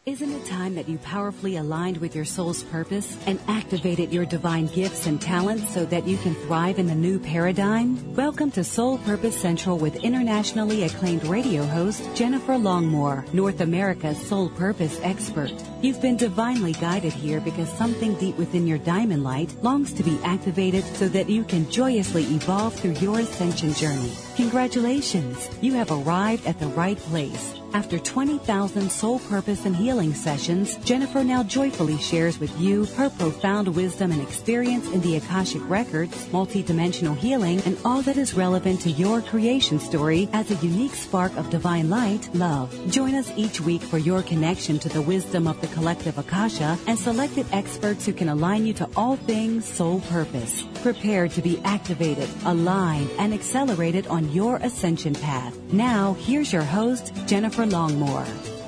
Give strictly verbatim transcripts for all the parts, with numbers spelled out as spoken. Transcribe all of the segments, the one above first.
Isn't it time that you powerfully aligned with your soul's purpose and activated your divine gifts and talents so that you can thrive in the new paradigm? Welcome to Soul Purpose Central with internationally acclaimed radio host Jennifer Longmore, North America's soul purpose expert. You've been divinely guided here because something deep within your diamond light longs to be activated so that you can joyously evolve through your ascension journey. Congratulations! You have arrived at the right place. After twenty thousand soul purpose and healing sessions, Jennifer now joyfully shares with you her profound wisdom and experience in the Akashic Records, multidimensional healing, and all that is relevant to your creation story as a unique spark of divine light, love. Join us each week for your connection to the wisdom of the collective Akasha and selected experts who can align you to all things soul purpose. Prepare to be activated, aligned, and accelerated on your ascension path. Now, here's your host, Jennifer Longmore.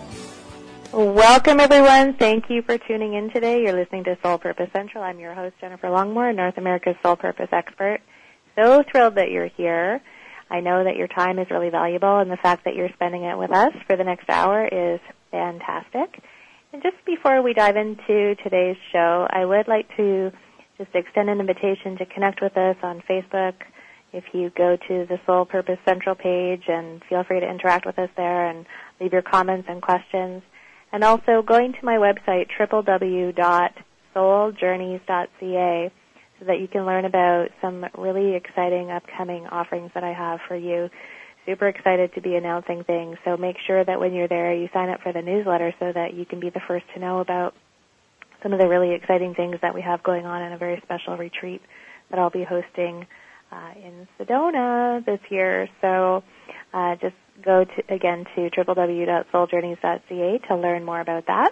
Welcome, everyone. Thank you for tuning in today. You're listening to Soul Purpose Central. I'm your host, Jennifer Longmore, North America's Soul Purpose expert. So thrilled that you're here. I know that your time is really valuable, and the fact that you're spending it with us for the next hour is fantastic. And just before we dive into today's show, I would like to just extend an invitation to connect with us on Facebook. If you go to the Soul Purpose Central page, and feel free to interact with us there and leave your comments and questions. And also going to my website, w w w dot soul journeys dot c a, so that you can learn about some really exciting upcoming offerings that I have for you. Super excited to be announcing things, so make sure that when you're there, you sign up for the newsletter so that you can be the first to know about some of the really exciting things that we have going on in a very special retreat that I'll be hosting uh, in Sedona this year. So uh, just go to, again to w w w dot soul journeys dot c a to learn more about that.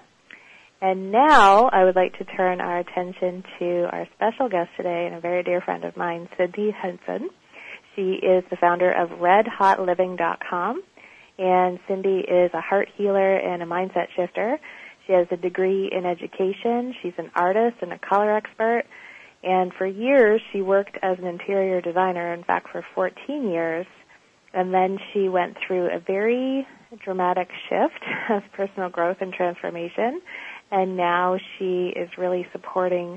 And now I would like to turn our attention to our special guest today and a very dear friend of mine, Cindy Henson. She is the founder of red hot living dot com, and Cindy is a heart healer and a mindset shifter. She has a degree in education. She's an artist and a color expert. And for years, she worked as an interior designer, in fact, for fourteen years. And then she went through a very dramatic shift of personal growth and transformation. And now she is really supporting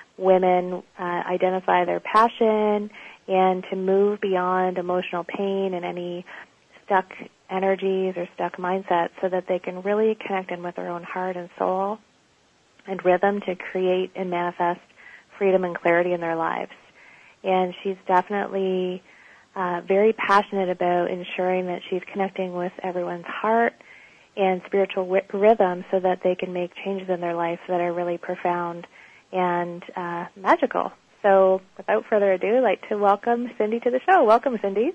women uh, identify their passion and to move beyond emotional pain and any stuck energies or stuck mindsets so that they can really connect in with their own heart and soul and rhythm to create and manifest freedom and clarity in their lives. And she's definitely uh, very passionate about ensuring that she's connecting with everyone's heart and spiritual w- rhythm so that they can make changes in their life that are really profound and uh, magical. So without further ado, I'd like to welcome Cindy to the show. Welcome, Cindy.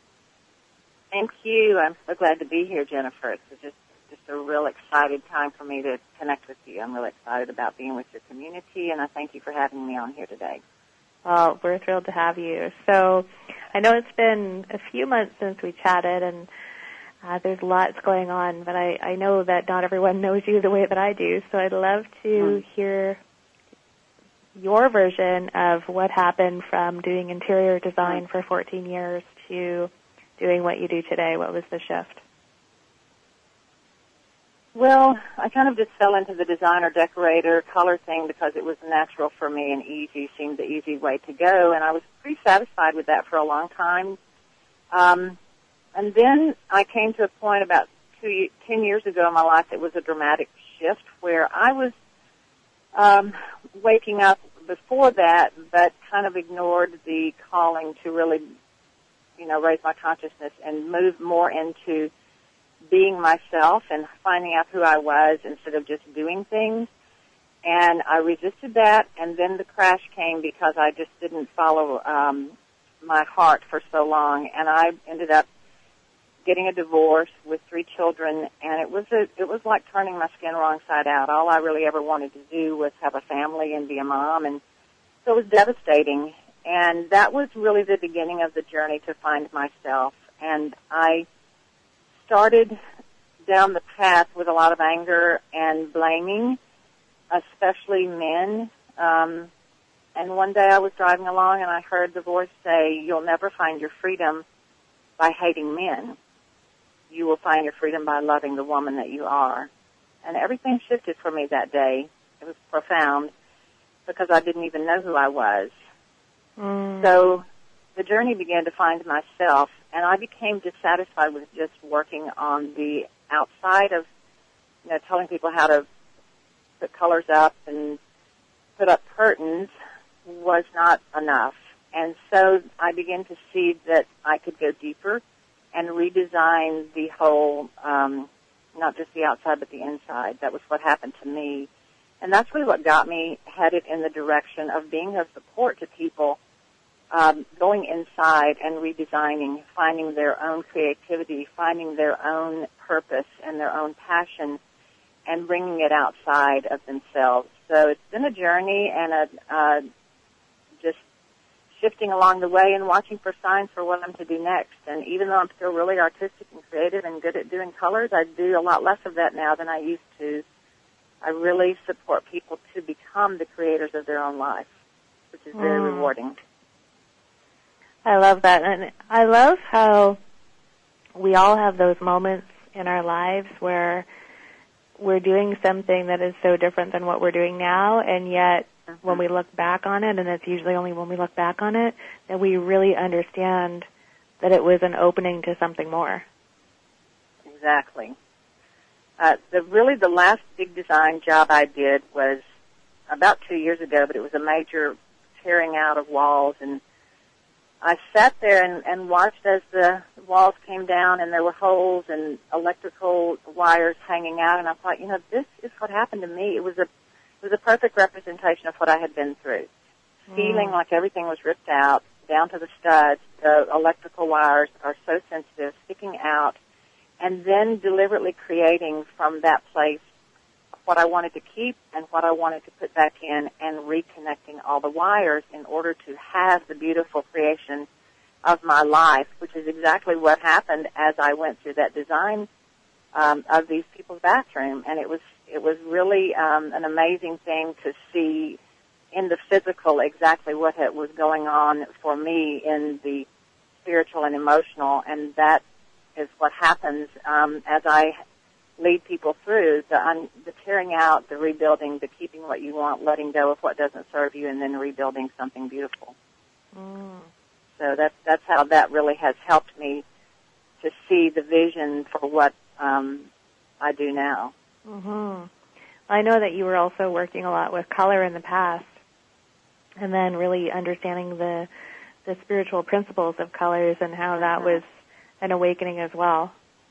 Thank you. I'm so glad to be here, Jennifer. It's just just a real excited time for me to connect with you. I'm really excited about being with your community, and I thank you for having me on here today. Well, we're thrilled to have you. So I know it's been a few months since we chatted, and uh, there's lots going on, but I, I know that not everyone knows you the way that I do, so I'd love to mm. hear your version of what happened from doing interior design mm. for fourteen years to doing what you do today. What was the shift? Well, I kind of just fell into the designer, decorator, color thing because it was natural for me and easy, seemed the easy way to go, and I was pretty satisfied with that for a long time. Um, and then I came to a point about two, ten years ago in my life that was a dramatic shift where I was um, waking up before that, but kind of ignored the calling to really, you know, raise my consciousness and move more into being myself and finding out who I was instead of just doing things. And I resisted that, and then the crash came because I just didn't follow um, my heart for so long, and I ended up getting a divorce with three children, and it was a, it was like turning my skin wrong side out. All I really ever wanted to do was have a family and be a mom, and so it was devastating. And that was really the beginning of the journey to find myself. And I started down the path with a lot of anger and blaming, especially men. Um, and one day I was driving along and I heard the voice say, "You'll never find your freedom by hating men. You will find your freedom by loving the woman that you are." And everything shifted for me that day. It was profound because I didn't even know who I was. Mm. So the journey began to find myself, and I became dissatisfied with just working on the outside of, you know, telling people how to put colors up and put up curtains was not enough. And so I began to see that I could go deeper and redesign the whole, um, not just the outside but the inside. That was what happened to me. And that's really what got me headed in the direction of being of support to people, um, going inside and redesigning, finding their own creativity, finding their own purpose and their own passion, and bringing it outside of themselves. So it's been a journey and a uh, just shifting along the way and watching for signs for what I'm to do next. And even though I'm still really artistic and creative and good at doing colors, I do a lot less of that now than I used to. I really support people to become the creators of their own life, which is very mm. rewarding. I love that. And I love how we all have those moments in our lives where we're doing something that is so different than what we're doing now, and yet mm-hmm. when we look back on it, and it's usually only when we look back on it, that we really understand that it was an opening to something more. Exactly. Uh, the really the last big design job I did was about two years ago, but it was a major tearing out of walls, and I sat there and, and watched as the walls came down and there were holes and electrical wires hanging out, and I thought, you know, this is what happened to me. It was a it was a perfect representation of what I had been through. Mm. Feeling like everything was ripped out, down to the studs, the electrical wires are so sensitive, sticking out, and then deliberately creating from that place what I wanted to keep and what I wanted to put back in, and reconnecting all the wires in order to have the beautiful creation of my life, which is exactly what happened as I went through that design um, of these people's bathroom. And it was it was really um, an amazing thing to see in the physical exactly what had, was going on for me in the spiritual and emotional, and that is what happens um, as I lead people through the, un, the tearing out, the rebuilding, the keeping what you want, letting go of what doesn't serve you, and then rebuilding something beautiful. Mm. So that's that's how that really has helped me to see the vision for what um, I do now. Mm-hmm. I know that you were also working a lot with color in the past, and then really understanding the the spiritual principles of colors and how that mm-hmm. was an awakening as well.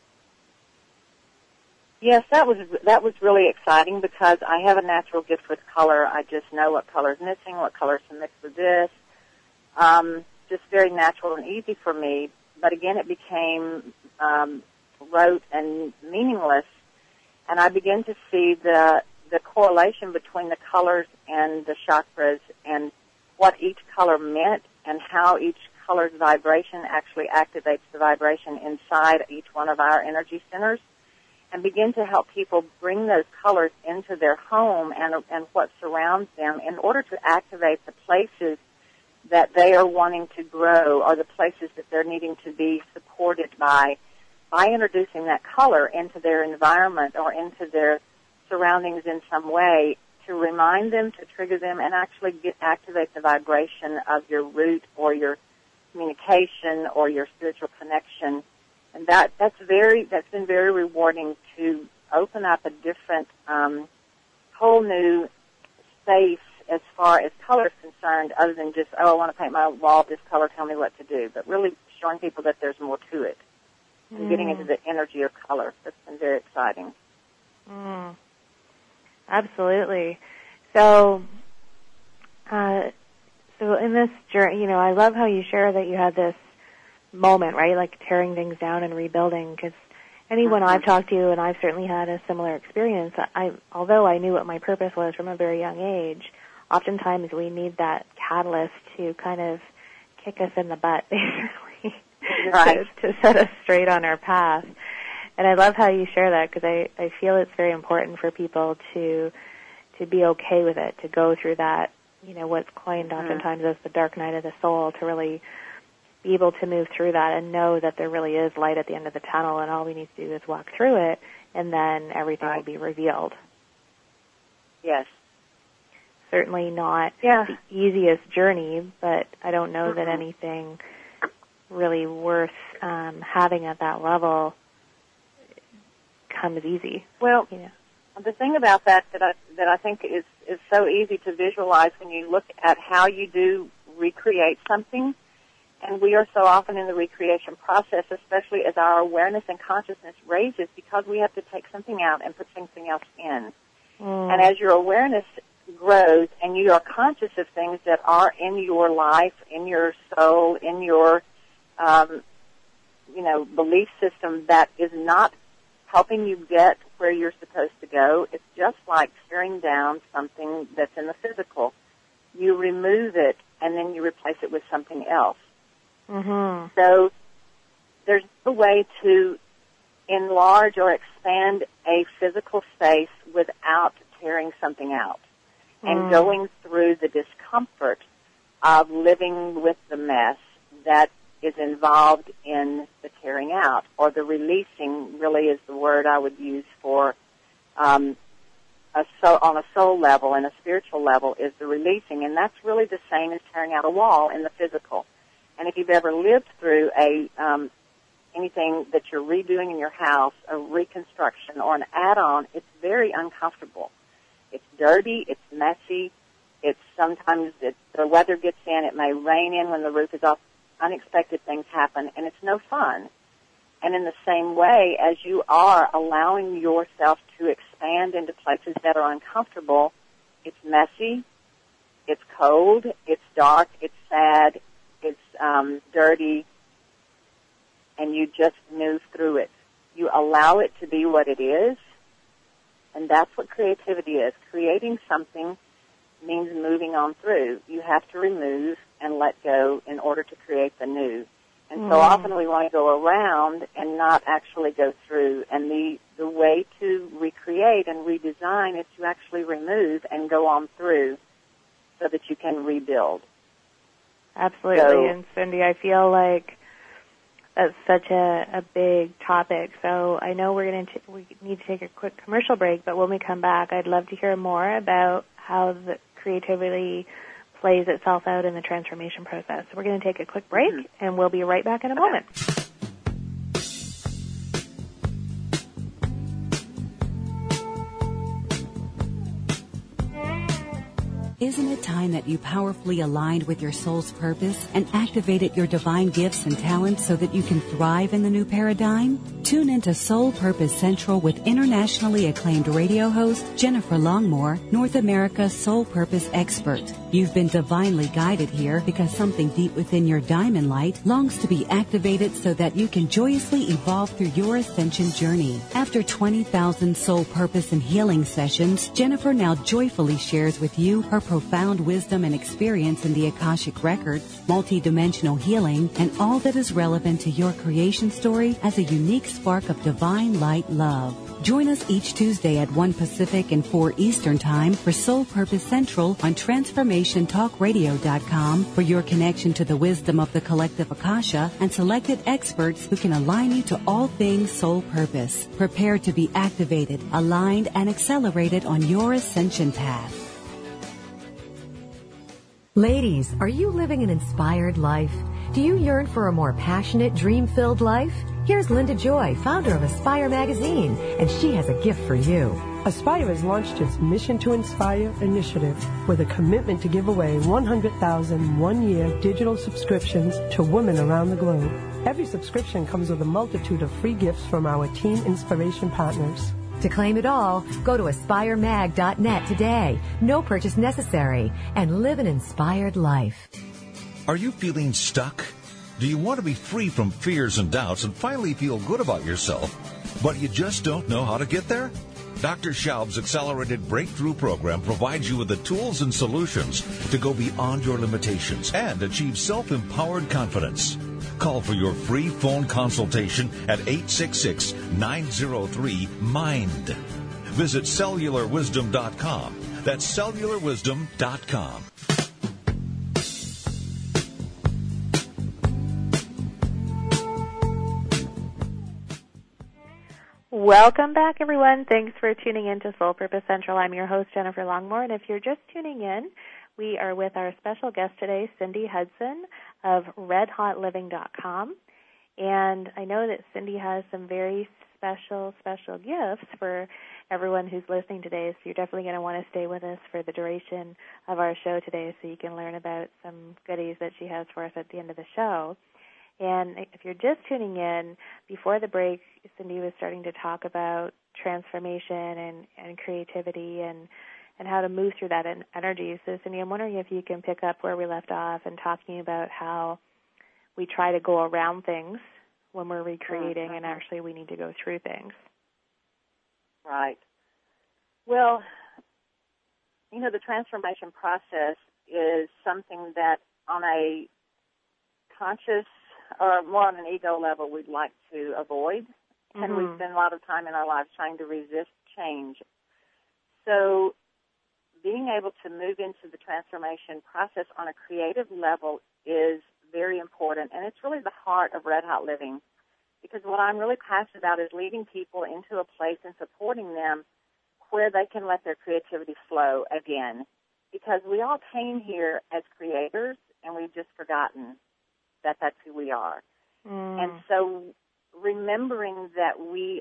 Yes, that was that was really exciting because I have a natural gift with color. I just know what color is missing, what colors to mix with this. Um, just very natural and easy for me. But again, it became um, rote and meaningless, and I began to see the the correlation between the colors and the chakras and what each color meant and how each color's vibration actually activates the vibration inside each one of our energy centers, and begin to help people bring those colors into their home and, and what surrounds them in order to activate the places that they are wanting to grow or the places that they're needing to be supported by, by introducing that color into their environment or into their surroundings in some way to remind them, to trigger them, and actually get, activate the vibration of your root or your communication or your spiritual connection. And that, that's very, that's been very rewarding to open up a different, um, whole new space as far as color is concerned, other than just, oh, I want to paint my wall this color, tell me what to do. But really showing people that there's more to it and mm. getting into the energy of color. That's been very exciting. Mm. Absolutely. So, uh, so in this journey, you know, I love how you share that you had this moment, right, like tearing things down and rebuilding, because anyone mm-hmm. I've talked to, and I've certainly had a similar experience, I, although I knew what my purpose was from a very young age, oftentimes we need that catalyst to kind of kick us in the butt, basically, right. to, to set us straight on our path. And I love how you share that, because I, I feel it's very important for people to to be okay with it, to go through that, you know, what's coined mm-hmm. oftentimes as the dark night of the soul, to really be able to move through that and know that there really is light at the end of the tunnel, and all we need to do is walk through it and then everything Right. will be revealed. Yes. Certainly not Yeah. the easiest journey, but I don't know Mm-hmm. that anything really worth um, having at that level comes easy. Well, You know. the thing about that that I, that I think is, is so easy to visualize when you look at how you do recreate something, and we are so often in the recreation process, especially as our awareness and consciousness raises, because we have to take something out and put something else in. Mm. And as your awareness grows and you are conscious of things that are in your life, in your soul, in your, um, you know, belief system that is not helping you get where you're supposed to go, it's just like tearing down something that's in the physical. You remove it and then you replace it with something else. Mm-hmm. So there's a way to enlarge or expand a physical space without tearing something out and Mm. going through the discomfort of living with the mess that is involved in the tearing out, or the releasing really is the word I would use for um, a soul, on a soul level and a spiritual level is the releasing, and that's really the same as tearing out a wall in the physical. And if you've ever lived through a um, anything that you're redoing in your house, a reconstruction or an add-on, it's very uncomfortable. It's dirty, it's messy, it's sometimes it, the weather gets in, it may rain in when the roof is off, unexpected things happen, and it's no fun. And in the same way, as you are allowing yourself to expand into places that are uncomfortable, it's messy, it's cold, it's dark, it's sad, it's um, dirty, and you just move through it. You allow it to be what it is, and that's what creativity is. Creating something means moving on through. You have to remove and let go in order to create the new. And Mm. so often we want to go around and not actually go through. And the, the way to recreate and redesign is to actually remove and go on through so that you can rebuild. Absolutely. So- and Cindy, I feel like that's such a, a big topic. So I know we're going to we need to take a quick commercial break, but when we come back, I'd love to hear more about how the creativity plays itself out in the transformation process. So we're going to take a quick break, Mm-hmm. and we'll be right back in a moment. Isn't it time that you powerfully aligned with your soul's purpose and activated your divine gifts and talents so that you can thrive in the new paradigm? Tune into Soul Purpose Central with internationally acclaimed radio host Jennifer Longmore, North America's Soul Purpose expert. You've been divinely guided here because something deep within your diamond light longs to be activated so that you can joyously evolve through your ascension journey. After twenty thousand soul purpose and healing sessions, Jennifer now joyfully shares with you her profound wisdom and experience in the Akashic Records, multidimensional healing, and all that is relevant to your creation story as a unique spark of divine light love. Join us each Tuesday at one Pacific and four Eastern Time for Soul Purpose Central on transformation talk radio dot com for your connection to the wisdom of the collective Akasha and selected experts who can align you to all things soul purpose. Prepare to be activated, aligned, and accelerated on your ascension path. Ladies, are you living an inspired life? Do you yearn for a more passionate, dream-filled life? Here's Linda Joy, founder of Aspire Magazine, and she has a gift for you. Aspire has launched its Mission to Inspire initiative with a commitment to give away one hundred thousand one-year digital subscriptions to women around the globe. Every subscription comes with a multitude of free gifts from our Team Inspiration partners. To claim it all, go to aspire mag dot net today. No purchase necessary. And live an inspired life. Are you feeling stuck? Do you want to be free from fears and doubts and finally feel good about yourself, but you just don't know how to get there? Doctor Schaub's Accelerated Breakthrough Program provides you with the tools and solutions to go beyond your limitations and achieve self-empowered confidence. Call for your free phone consultation at eight six six, nine zero three, MIND. Visit cellular wisdom dot com. That's cellular wisdom dot com. Welcome back, everyone. Thanks for tuning in to Soul Purpose Central. I'm your host, Jennifer Longmore, and if you're just tuning in, we are with our special guest today, Cindy Hudson of red hot living dot com. And I know that Cindy has some very special, special gifts for everyone who's listening today, so you're definitely going to want to stay with us for the duration of our show today so you can learn about some goodies that she has for us at the end of the show. And if you're just tuning in, before the break, Cindy was starting to talk about transformation and, and creativity and, and how to move through that energy. So, Cindy, I'm wondering if you can pick up where we left off and talking about how we try to go around things when we're recreating, mm-hmm. and actually we need to go through things. Right. Well, you know, the transformation process is something that on a conscious or more on an ego level we'd like to avoid, mm-hmm. and we spend a lot of time in our lives trying to resist change. So being able to move into the transformation process on a creative level is very important, and it's really the heart of Red Hot Living, because what I'm really passionate about is leading people into a place and supporting them where they can let their creativity flow again, because we all came here as creators, and we've just forgotten that that's who we are. Mm. And so remembering that we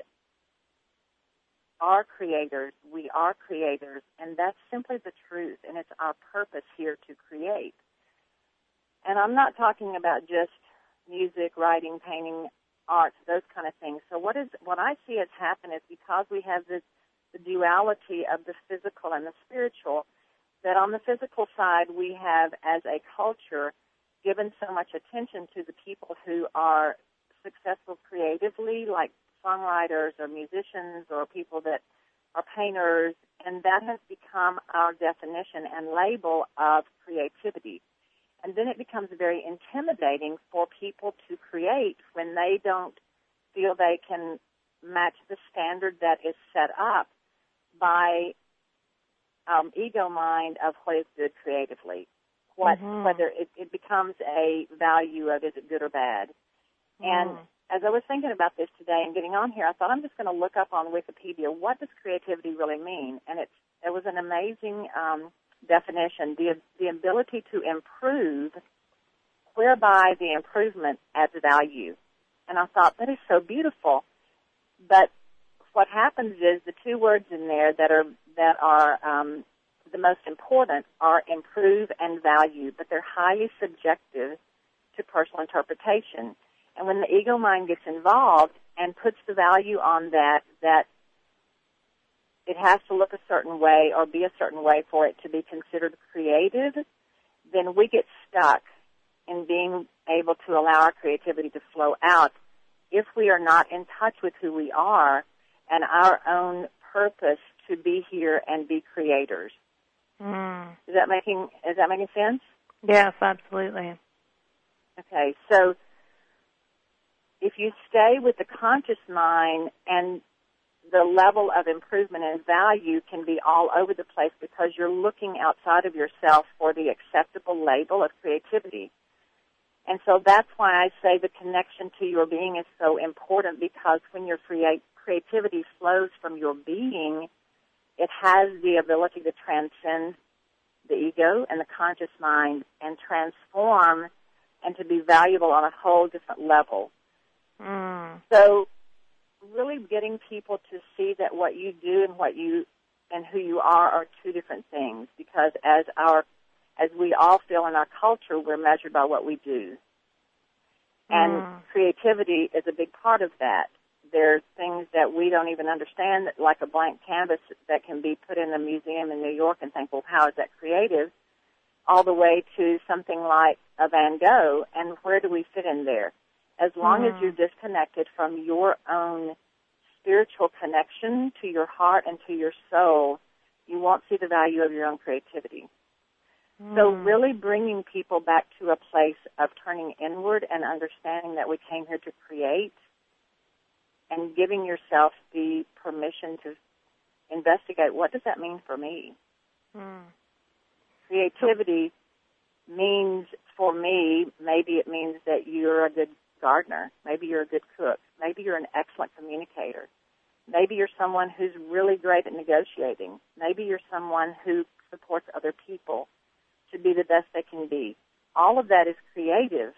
are creators, we are creators, and that's simply the truth, and it's our purpose here to create. And I'm not talking about just music, writing, painting, arts, those kind of things. So what is what I see has happened is because we have this the duality of the physical and the spiritual, that on the physical side we have, as a culture, given so much attention to the people who are successful creatively, like songwriters or musicians or people that are painters, and that has become our definition and label of creativity. And then it becomes very intimidating for people to create when they don't feel they can match the standard that is set up by um, ego mind of what is good creatively. What, mm-hmm. whether it, it becomes a value of is it good or bad. Mm. And as I was thinking about this today and getting on here, I thought I'm just going to look up on Wikipedia, what does creativity really mean? And it's, it was an amazing um, definition, the, the ability to improve, whereby the improvement adds value. And I thought, that is so beautiful. But what happens is the two words in there that are, that are um, the most important are improve and value, but they're highly subjective to personal interpretation. And when the ego mind gets involved and puts the value on that, that it has to look a certain way or be a certain way for it to be considered creative, then we get stuck in being able to allow our creativity to flow out if we are not in touch with who we are and our own purpose to be here and be creators. Mm. Is that making is that making sense? Yes, absolutely. Okay, so if you stay with the conscious mind, and the level of improvement and value can be all over the place because you're looking outside of yourself for the acceptable label of creativity. And so that's why I say the connection to your being is so important, because when your create, creativity flows from your being, it has the ability to transcend the ego and the conscious mind and transform and to be valuable on a whole different level. Mm. So really getting people to see that what you do and what you and who you are are two different things, because as our as we all feel in our culture, we're measured by what we do. And mm. creativity is a big part of that. There's things that we don't even understand, that, like a blank canvas that can be put in a museum in New York and think, well, how is that creative? All the way to something like a Van Gogh, and where do we fit in there? As long mm. as you're disconnected from your own spiritual connection to your heart and to your soul, you won't see the value of your own creativity. Mm. So really bringing people back to a place of turning inward and understanding that we came here to create, and giving yourself the permission to investigate, what does that mean for me? Mm. Creativity means, for me, maybe it means that you're a good gardener. Maybe you're a good cook. Maybe you're an excellent communicator. Maybe you're someone who's really great at negotiating. Maybe you're someone who supports other people to be the best they can be. All of that is creative.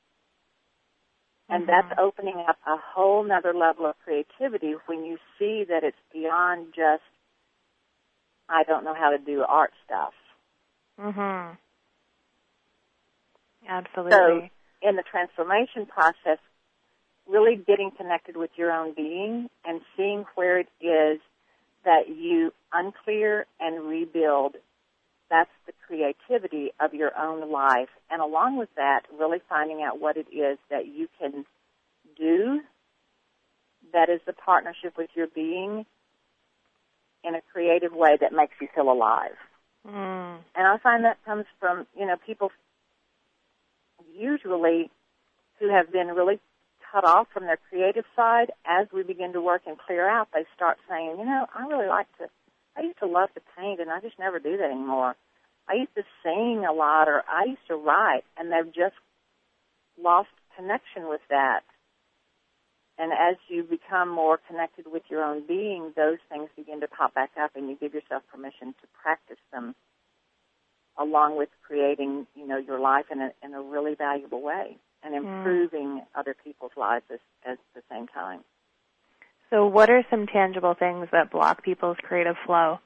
And mm-hmm. that's opening up a whole nother level of creativity when you see that it's beyond just, I don't know how to do art stuff. Mhm. Absolutely. So in the transformation process, really getting connected with your own being and seeing where it is that you unclear and rebuild, that's the creativity of your own life. And along with that, really finding out what it is that you can do that is the partnership with your being in a creative way that makes you feel alive. Mm. And I find that comes from, you know, people usually who have been really cut off from their creative side. As we begin to work and clear out, they start saying, you know, I really like to, I used to love to paint, and I just never do that anymore. I used to sing a lot, or I used to write, and they've just lost connection with that. And as you become more connected with your own being, those things begin to pop back up, and you give yourself permission to practice them along with creating, you know, your life in a, in a really valuable way and improving mm. other people's lives at, at the same time. So what are some tangible things that block people's creative flow?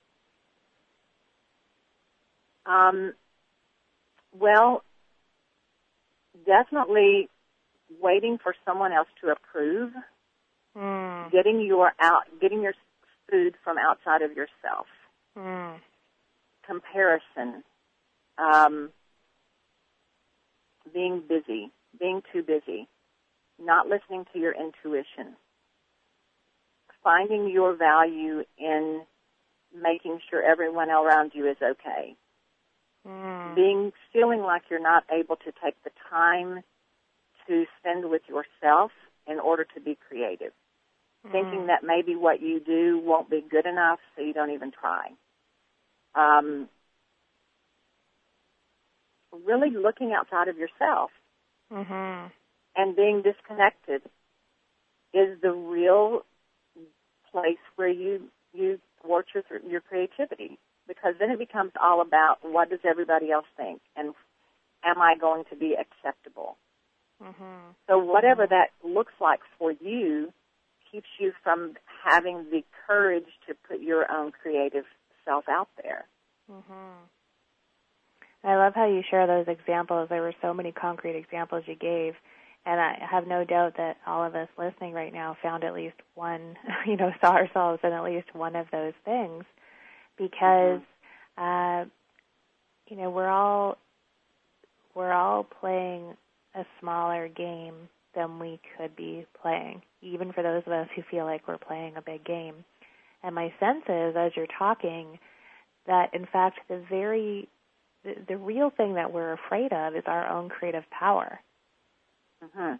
Um, well, definitely waiting for someone else to approve, mm. getting your out, getting your food from outside of yourself, mm. comparison, um, being busy, being too busy, not listening to your intuition, finding your value in making sure everyone around you is okay, mm. being feeling like you're not able to take the time to spend with yourself in order to be creative, mm. thinking that maybe what you do won't be good enough, so you don't even try. Um, really looking outside of yourself mm-hmm. and being disconnected is the real place where you you thwart your, your creativity, because then it becomes all about what does everybody else think and am I going to be acceptable? Mm-hmm. So whatever that looks like for you keeps you from having the courage to put your own creative self out there. Mm-hmm. I love how you share those examples. There were so many concrete examples you gave, and I have no doubt that all of us listening right now found at least one, you know, saw ourselves in at least one of those things, because, mm-hmm. uh, you know, we're all we're all playing a smaller game than we could be playing, even for those of us who feel like we're playing a big game. And my sense is, as you're talking, that in fact the very the, the real thing that we're afraid of is our own creative power. Mm-hmm.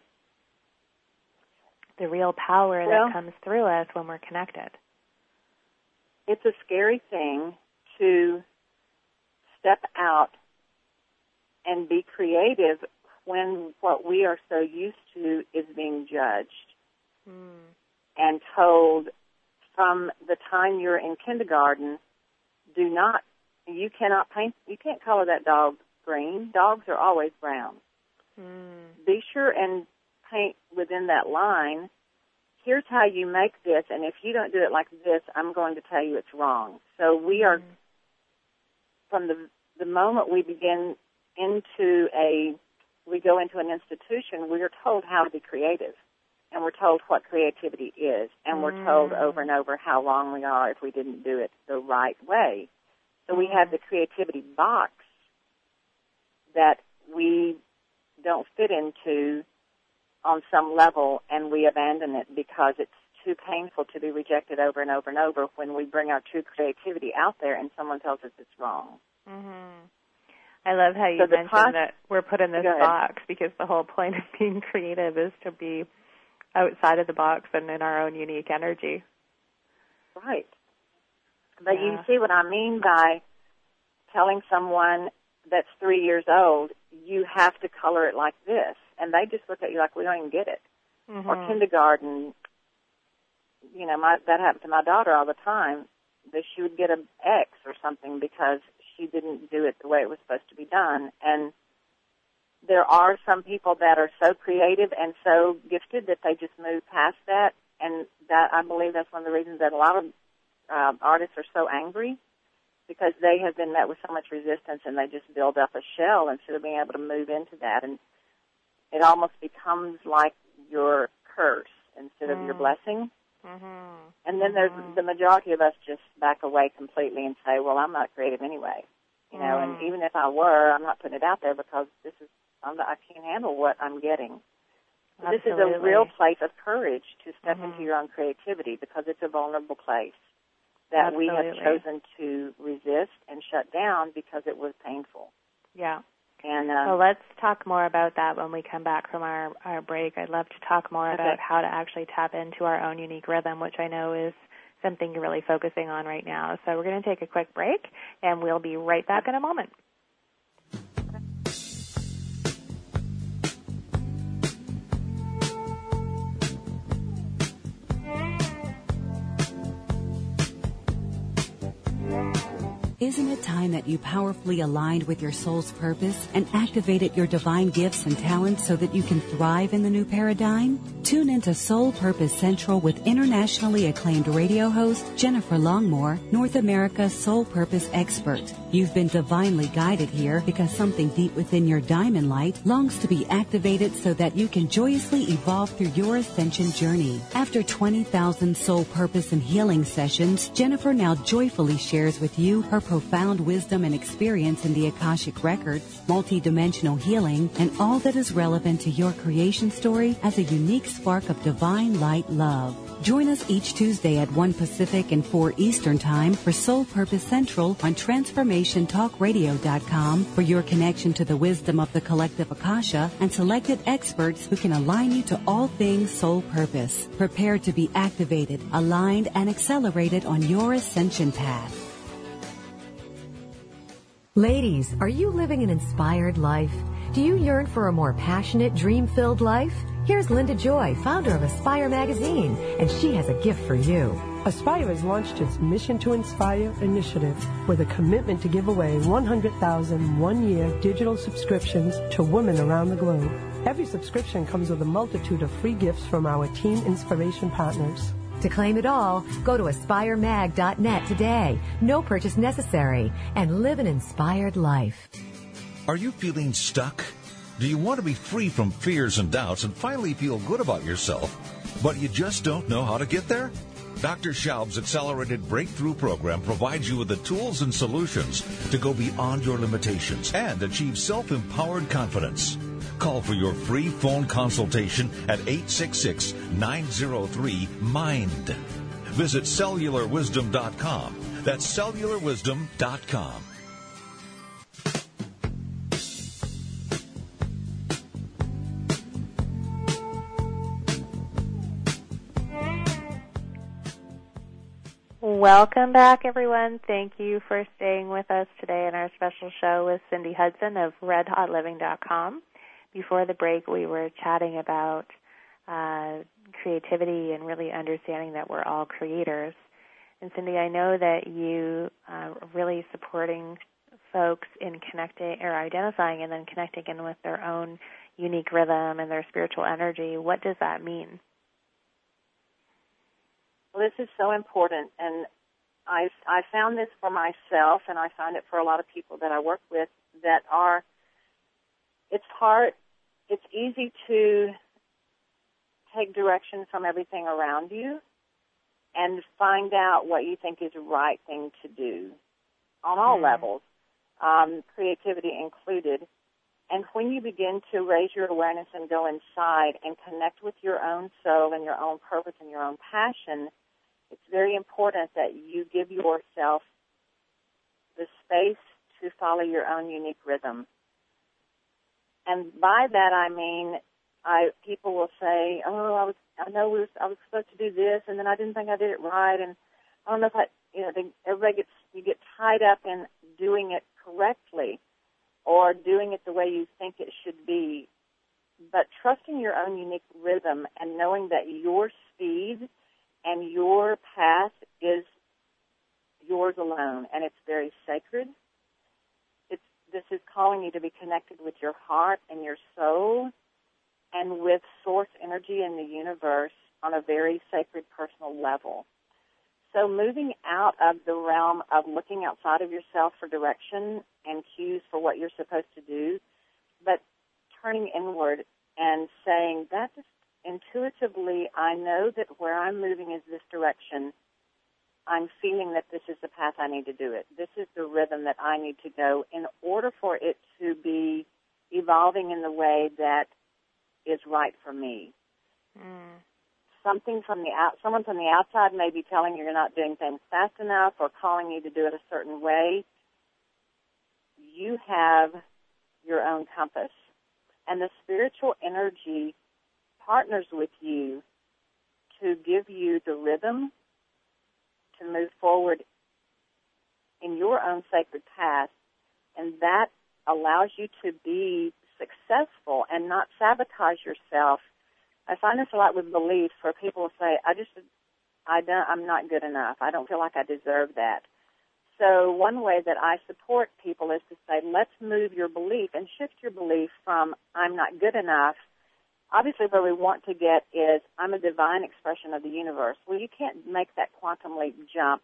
The real power well, that comes through us when we're connected. It's a scary thing to step out and be creative when what we are so used to is being judged mm. and told from the time you're in kindergarten, do not, you cannot paint, you can't color that dog green. Dogs are always brown. Mm. Be sure and paint within that line. Here's how you make this, and if you don't do it like this, I'm going to tell you it's wrong. So we are, mm. from the the moment we begin into a, we go into an institution, we are told how to be creative, and we're told what creativity is, and mm. we're told over and over how wrong we are if we didn't do it the right way. So mm. we have the creativity box that we don't fit into on some level, and we abandon it because it's too painful to be rejected over and over and over when we bring our true creativity out there and someone tells us it's wrong. Mm-hmm. I love how you so mentioned process, that we're put in this box because the whole point of being creative is to be outside of the box and in our own unique energy. Right. But yeah. you see what I mean by telling someone that's three years old, you have to color it like this. And they just look at you like, we don't even get it. Mm-hmm. Or kindergarten, you know, my, that happened to my daughter all the time, that she would get an X or something because she didn't do it the way it was supposed to be done. And there are some people that are so creative and so gifted that they just move past that, and that I believe that's one of the reasons that a lot of uh, artists are so angry, because they have been met with so much resistance and they just build up a shell instead of being able to move into that. And it almost becomes like your curse instead mm. of your blessing. Mm-hmm. And then there's mm-hmm. the majority of us just back away completely and say, well, I'm not creative anyway. You know, mm. and even if I were, I'm not putting it out there because this is, I'm not, I can't handle what I'm getting. So this is a real place of courage to step mm-hmm. into your own creativity, because it's a vulnerable place that Absolutely. we have chosen to resist and shut down because it was painful. Yeah. And um, well, let's talk more about that when we come back from our, our break. I'd love to talk more okay. about how to actually tap into our own unique rhythm, which I know is something you're really focusing on right now. So we're going to take a quick break, and we'll be right back in a moment. Isn't it time that you powerfully aligned with your soul's purpose and activated your divine gifts and talents so that you can thrive in the new paradigm? Tune into Soul Purpose Central with internationally acclaimed radio host Jennifer Longmore, North America's Soul Purpose expert. You've been divinely guided here because something deep within your diamond light longs to be activated so that you can joyously evolve through your ascension journey. After twenty thousand soul purpose and healing sessions, Jennifer now joyfully shares with you her profound wisdom and experience in the Akashic Records, multidimensional healing, and all that is relevant to your creation story as a unique spark of divine light love. Join us each Tuesday at one Pacific and four Eastern Time for Soul Purpose Central on transformation talk radio dot com for your connection to the wisdom of the collective Akasha and selected experts who can align you to all things soul purpose. Prepare to be activated, aligned, and accelerated on your ascension path. Ladies, are you living an inspired life? Do you yearn for a more passionate, dream-filled life? Here's Linda Joy, founder of Aspire Magazine, and she has a gift for you. Aspire has launched its Mission to Inspire initiative with a commitment to give away one hundred thousand one-year digital subscriptions to women around the globe. Every subscription comes with a multitude of free gifts from our Team Inspiration partners. To claim it all, go to aspire mag dot net today. No purchase necessary. And live an inspired life. Are you feeling stuck? Do you want to be free from fears and doubts and finally feel good about yourself, but you just don't know how to get there? Doctor Schaub's Accelerated Breakthrough Program provides you with the tools and solutions to go beyond your limitations and achieve self-empowered confidence. Call for your free phone consultation at eight six six, nine zero three, MIND. Visit cellular wisdom dot com. That's cellular wisdom dot com. Welcome back, everyone. Thank you for staying with us today in our special show with Cindy Hudson of red hot living dot com. Before the break, we were chatting about uh, creativity and really understanding that we're all creators. And Cindy, I know that you uh, are really supporting folks in connecting or identifying and then connecting in with their own unique rhythm and their spiritual energy. What does that mean? Well, this is so important, and I, I found this for myself, and I find it for a lot of people that I work with that are, it's hard, it's easy to take direction from everything around you and find out what you think is the right thing to do on all mm. levels, um, creativity included. And when you begin to raise your awareness and go inside and connect with your own soul and your own purpose and your own passion, it's very important that you give yourself the space to follow your own unique rhythm. And by that I mean, I people will say, "Oh, I was, I know we was, I was supposed to do this, and then I didn't think I did it right." And I don't know if I, you know, they, everybody gets you get tied up in doing it correctly or doing it the way you think it should be. But trusting your own unique rhythm and knowing that your speed and your path is yours alone, and it's very sacred. It's, this is calling you to be connected with your heart and your soul and with source energy in the universe on a very sacred personal level. So moving out of the realm of looking outside of yourself for direction and cues for what you're supposed to do, but turning inward and saying, that just intuitively, I know that where I'm moving is this direction. I'm feeling that this is the path I need to do it. This is the rhythm that I need to go in order for it to be evolving in the way that is right for me. Mm. Something from the out, someone from the outside may be telling you you're not doing things fast enough or calling you to do it a certain way. You have your own compass, and the spiritual energy partners with you to give you the rhythm to move forward in your own sacred path, and that allows you to be successful and not sabotage yourself. I find this a lot with beliefs where people will say, I just, I don't, I'm not good enough. I don't feel like I deserve that. So one way that I support people is to say, let's move your belief and shift your belief from I'm not good enough. Obviously where we want to get is I'm a divine expression of the universe. Well, you can't make that quantum leap jump.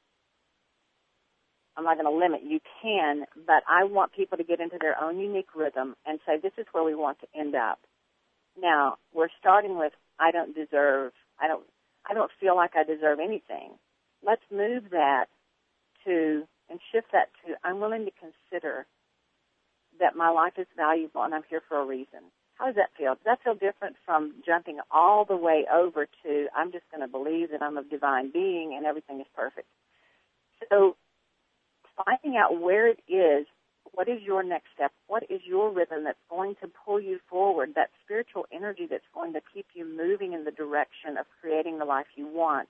I'm not going to limit. You can, but I want people to get into their own unique rhythm and say, this is where we want to end up. Now, we're starting with, I don't deserve, I don't, I don't feel like I deserve anything. Let's move that to, and shift that to, I'm willing to consider that my life is valuable and I'm here for a reason. How does that feel? Does that feel different from jumping all the way over to, I'm just going to believe that I'm a divine being and everything is perfect? So finding out where it is, what is your next step? What is your rhythm that's going to pull you forward, that spiritual energy that's going to keep you moving in the direction of creating the life you want?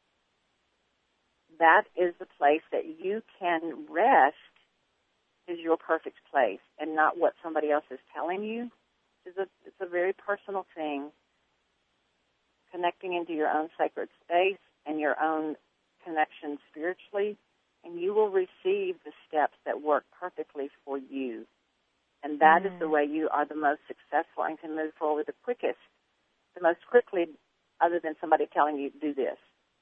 That is the place that you can rest is your perfect place and not what somebody else is telling you. It's a, it's a very personal thing, connecting into your own sacred space and your own connection spiritually, and you will receive the steps that work perfectly for you. And that mm. is the way you are the most successful and can move forward the quickest, the most quickly, other than somebody telling you to do this.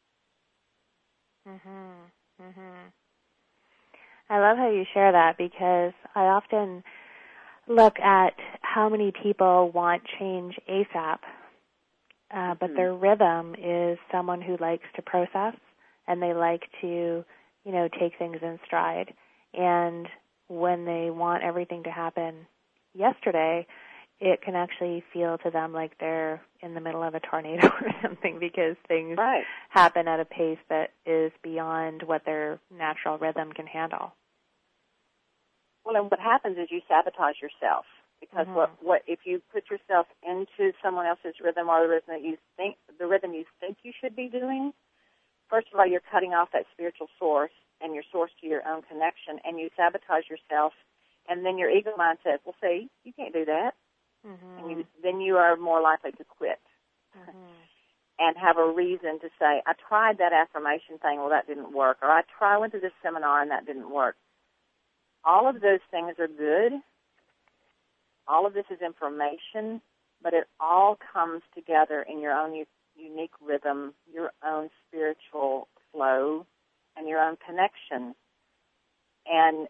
Mhm. Mhm. I love how you share that because I often look at how many people want change ASAP, uh, but mm-hmm. their rhythm is someone who likes to process and they like to, you know, take things in stride. And when they want everything to happen yesterday, it can actually feel to them like they're in the middle of a tornado or something because things right. happen at a pace that is beyond what their natural rhythm can handle. Well, and what happens is you sabotage yourself because mm-hmm. what, what if you put yourself into someone else's rhythm or the rhythm that you think the rhythm you think you should be doing, first of all, you're cutting off that spiritual source and your source to your own connection, and you sabotage yourself, and then your ego mind says, well, see, you can't do that. Mm-hmm. And you, then you are more likely to quit mm-hmm. and have a reason to say, I tried that affirmation thing, well, that didn't work, or I tried, went to this seminar and that didn't work. All of those things are good. All of this is information, but it all comes together in your own u- unique rhythm, your own spiritual flow, and your own connection. And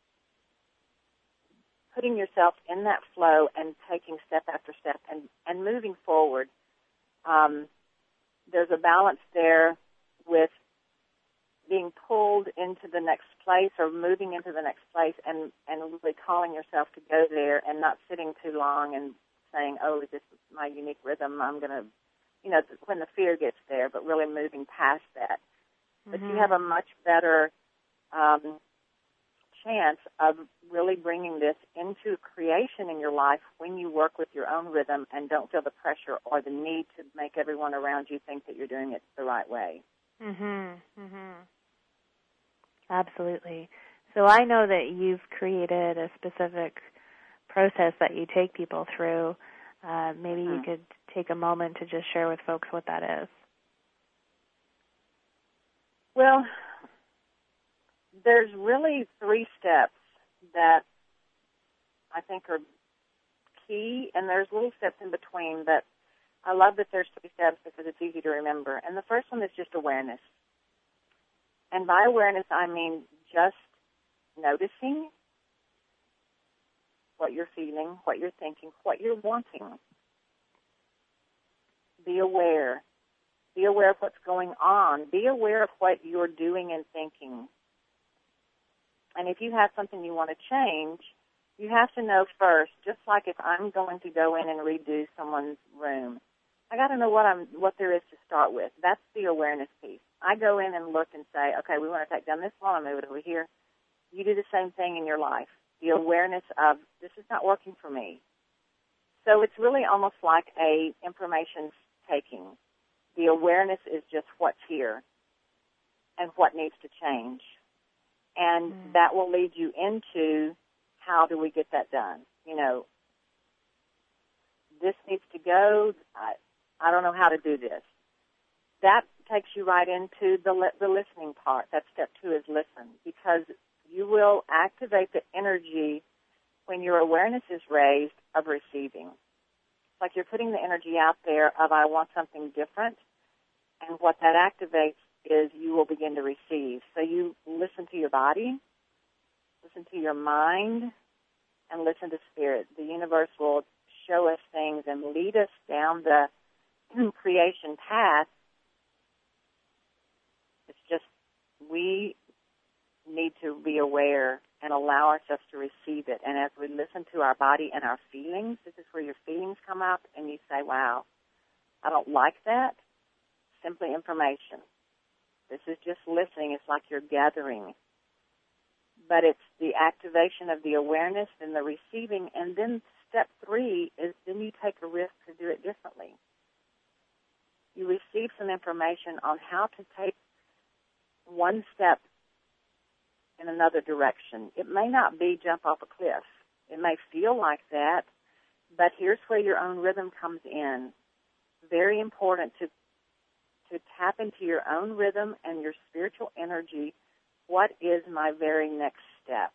putting yourself in that flow and taking step after step and, and moving forward, um, there's a balance there with being pulled into the next place or moving into the next place and, and really calling yourself to go there and not sitting too long and saying, oh, is this my unique rhythm? I'm going to, you know, when the fear gets there, but really moving past that. Mm-hmm. But you have a much better um, chance of really bringing this into creation in your life when you work with your own rhythm and don't feel the pressure or the need to make everyone around you think that you're doing it the right way. Mhm. Mhm. Absolutely. So I know that you've created a specific process that you take people through. Uh, maybe mm-hmm. you could take a moment to just share with folks what that is. Well, there's really three steps that I think are key, and there's little steps in between, but I love that there's three steps because it's easy to remember. And the first one is just awareness. And by awareness, I mean just noticing what you're feeling, what you're thinking, what you're wanting. Be aware. Be aware of what's going on. Be aware of what you're doing and thinking. And if you have something you want to change, you have to know first, just like if I'm going to go in and redo someone's room, I got to know what I'm, what there is to start with. That's the awareness piece. I go in and look and say, okay, we want to take down this wall and move it over here. You do the same thing in your life. The awareness of, this is not working for me. So it's really almost like a information taking. The awareness is just what's here and what needs to change. And mm. that will lead you into how do we get that done. You know, this needs to go. I, I don't know how to do this. That takes you right into the li- the listening part. That's step two, is listen, because you will activate the energy when your awareness is raised of receiving. It's like you're putting the energy out there of I want something different, and what that activates is you will begin to receive. So you listen to your body, listen to your mind, and listen to spirit. The universe will show us things and lead us down the creation path. It's just we need to be aware and allow ourselves to receive it. And as we listen to our body and our feelings, this is where your feelings come up and you say, wow, I don't like that. Simply information. This is just listening. It's like you're gathering. But it's the activation of the awareness and the receiving. And then step three is then you take a risk to do it differently. You receive some information on how to take one step in another direction. It may not be jump off a cliff. It may feel like that, but here's where your own rhythm comes in. Very important to to tap into your own rhythm and your spiritual energy. What is my very next step?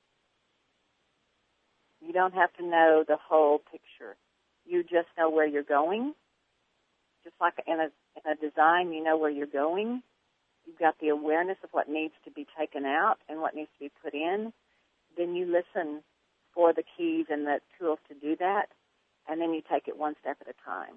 You don't have to know the whole picture. You just know where you're going. Just like in a, in a design, you know where you're going. You've got the awareness of what needs to be taken out and what needs to be put in. Then you listen for the keys and the tools to do that, and then you take it one step at a time.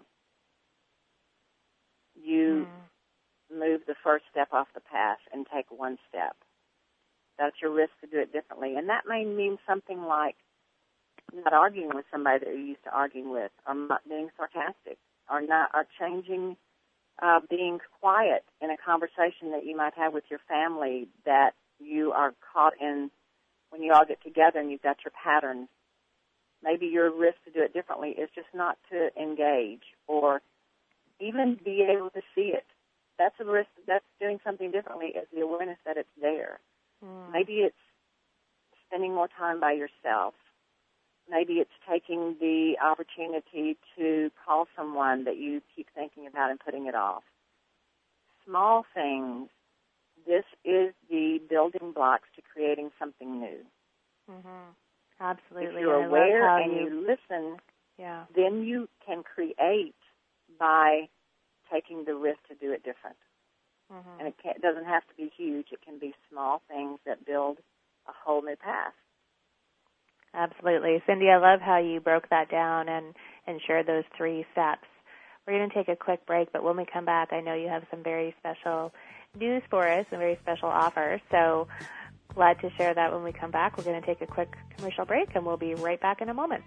You mm. move the first step off the path and take one step. That's your risk to do it differently. And that may mean something like not arguing with somebody that you're used to arguing with, or not being sarcastic, or not, or changing, uh, being quiet in a conversation that you might have with your family that you are caught in when you all get together and you've got your patterns. Maybe your risk to do it differently is just not to engage or even be able to see it. That's a risk. That's doing something differently, is the awareness that it's there. Mm. Maybe it's spending more time by yourself. Maybe it's taking the opportunity to call someone that you keep thinking about and putting it off. Small things. This is the building blocks to creating something new. Mm-hmm. Absolutely. If you're aware and you, you listen, yeah. then you can create by taking the risk to do it different. Mm-hmm. And it, can't, it doesn't have to be huge. It can be small things that build a whole new path. Absolutely. Cindy, I love how you broke that down and, and shared those three steps. We're going to take a quick break, but when we come back, I know you have some very special news for us, a very special offer. So glad to share that when we come back. We're going to take a quick commercial break, and we'll be right back in a moment.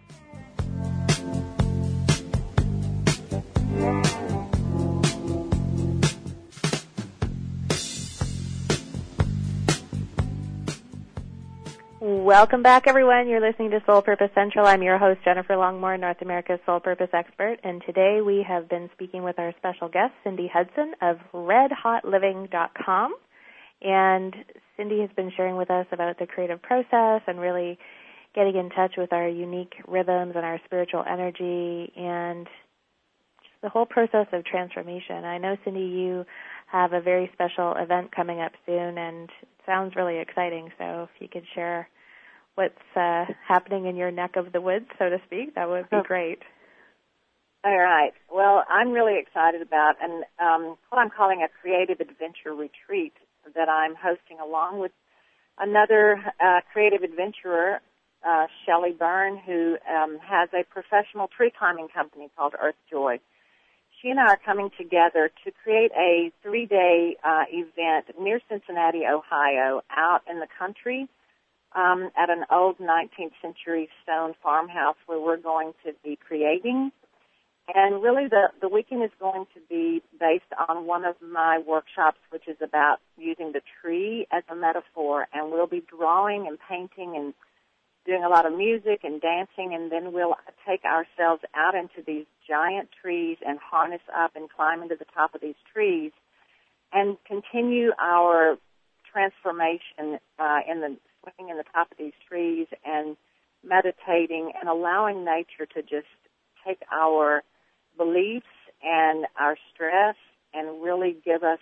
Welcome back, everyone. You're listening to Soul Purpose Central. I'm your host, Jennifer Longmore, North America's Soul Purpose expert, and today we have been speaking with our special guest, Cindy Hudson of red hot living dot com. And Cindy has been sharing with us about the creative process and really getting in touch with our unique rhythms and our spiritual energy and just the whole process of transformation. I know, Cindy, you have a very special event coming up soon, and it sounds really exciting. So if you could share what's uh, happening in your neck of the woods, so to speak, that would be great. All right. Well, I'm really excited about and um, what I'm calling a creative adventure retreat that I'm hosting along with another uh, creative adventurer, uh, Shelley Byrne, who um, has a professional tree climbing company called Earth Joy. She and I are coming together to create a three-day uh, event near Cincinnati, Ohio, out in the country um, at an old nineteenth century stone farmhouse where we're going to be creating. And really the, the weekend is going to be based on one of my workshops, which is about using the tree as a metaphor. And we'll be drawing and painting and doing a lot of music and dancing, and then we'll take ourselves out into these giant trees and harness up and climb into the top of these trees and continue our transformation uh, in the swinging in the top of these trees and meditating and allowing nature to just take our beliefs and our stress and really give us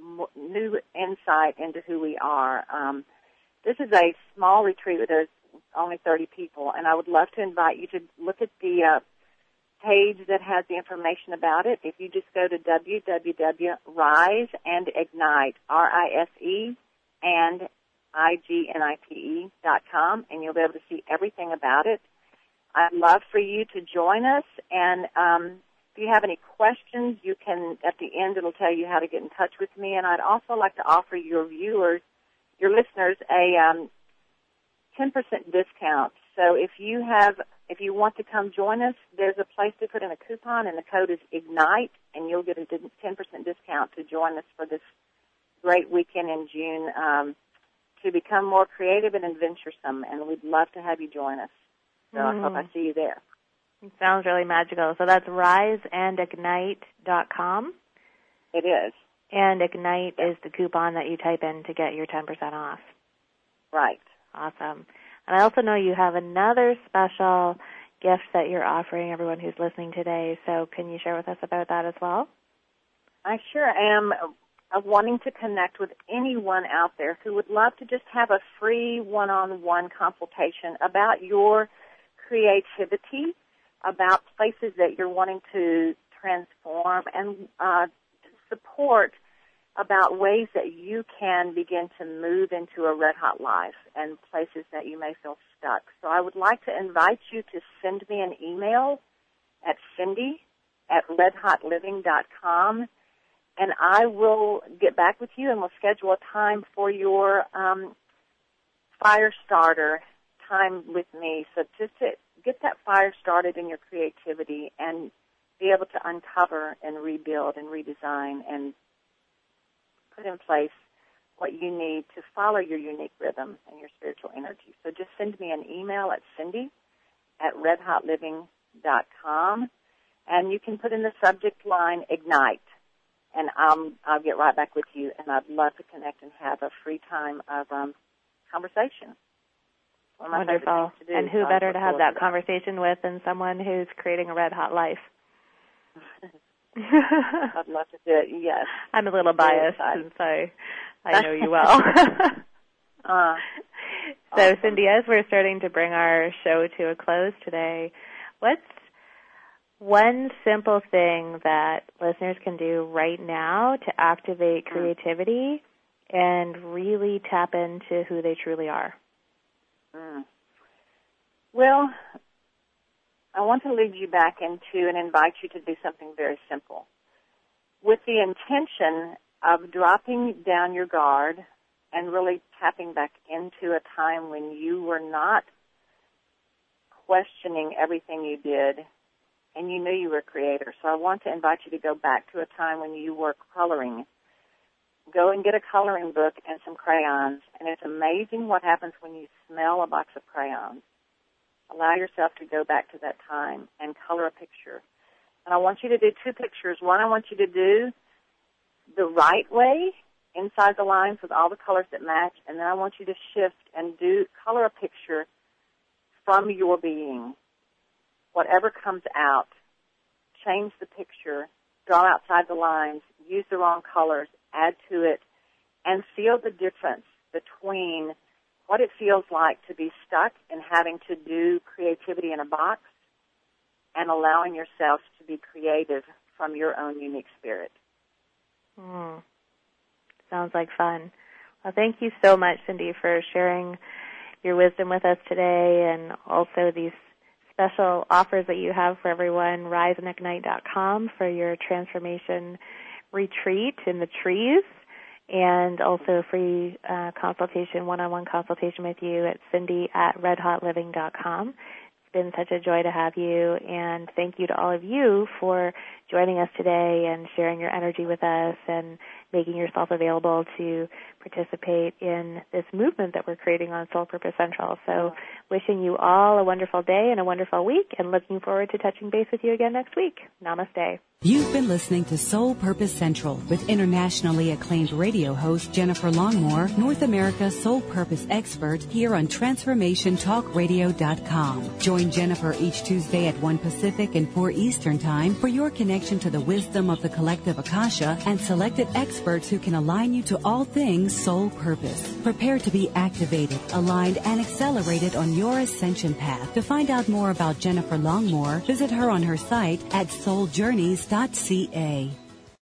new insight into who we are. Um, this is a small retreat. There's only thirty people, and I would love to invite you to look at the uh, page that has the information about it. If you just go to w w w dot rise and ignite, R I S E and I G N I T E dot com, and you'll be able to see everything about it. I'd love for you to join us, and um, if you have any questions, you can, at the end, it'll tell you how to get in touch with me, and I'd also like to offer your viewers, your listeners, a um, ten percent discount. So if you have, if you want to come join us, there's a place to put in a coupon, and the code is IGNITE, and you'll get a ten percent discount to join us for this great weekend in June um, to become more creative and adventuresome, and we'd love to have you join us. So mm. I hope I see you there. It sounds really magical. So that's rise and ignite dot com. It is. And IGNITE is the coupon that you type in to get your ten percent off. Right. Awesome. And I also know you have another special gift that you're offering everyone who's listening today. So can you share with us about that as well? I sure am. Of wanting to connect with anyone out there who would love to just have a free one-on-one consultation about your creativity, about places that you're wanting to transform, and uh, support about ways that you can begin to move into a red-hot life and places that you may feel stuck. So I would like to invite you to send me an email at Cindy at red hot living dot com, and I will get back with you and we'll schedule a time for your um, fire starter time with me. So just to get that fire started in your creativity and be able to uncover and rebuild and redesign and put in place what you need to follow your unique rhythm and your spiritual energy. So just send me an email at Cindy at red hot living dot com, and you can put in the subject line IGNITE, and um, I'll get right back with you, and I'd love to connect and have a free time of um, conversation. One of my Wonderful. favorite things to do. And who better to have that conversation with than someone who's creating a red-hot life? I'd love to do it, yes. I'm a little biased since I, I know you well. uh, so, awesome. Cindy, as we're starting to bring our show to a close today, what's one simple thing that listeners can do right now to activate creativity mm. and really tap into who they truly are? Mm. Well, I want to lead you back into and invite you to do something very simple. With the intention of dropping down your guard and really tapping back into a time when you were not questioning everything you did and you knew you were a creator. So I want to invite you to go back to a time when you were coloring. Go and get a coloring book and some crayons, and it's amazing what happens when you smell a box of crayons. Allow yourself to go back to that time and color a picture. And I want you to do two pictures. One, I want you to do the right way, inside the lines with all the colors that match, and then I want you to shift and do color a picture from your being. Whatever comes out, change the picture, draw outside the lines, use the wrong colors, add to it, and feel the difference between what it feels like to be stuck in having to do creativity in a box and allowing yourself to be creative from your own unique spirit. Mm. Sounds like fun. Well, thank you so much, Cindy, for sharing your wisdom with us today, and also these special offers that you have for everyone. rise and ignite dot com for your transformation retreat in the trees, and also free uh, consultation, one-on-one consultation with you at Cindy at red hot living dot com. It's been such a joy to have you, and thank you to all of you for joining us today and sharing your energy with us and making yourself available to participate in this movement that we're creating on Soul Purpose Central. So wishing you all a wonderful day and a wonderful week, and looking forward to touching base with you again next week. Namaste. You've been listening to Soul Purpose Central with internationally acclaimed radio host Jennifer Longmore, North America's Soul Purpose expert, here on transformation talk radio dot com. Join Jennifer each Tuesday at one Pacific and four Eastern Time for your connection to the wisdom of the collective Akasha and selected experts who can align you to all things soul purpose. Prepare to be activated, aligned, and accelerated on your ascension path. To find out more about Jennifer Longmore, visit her on her site at soul journeys dot c a.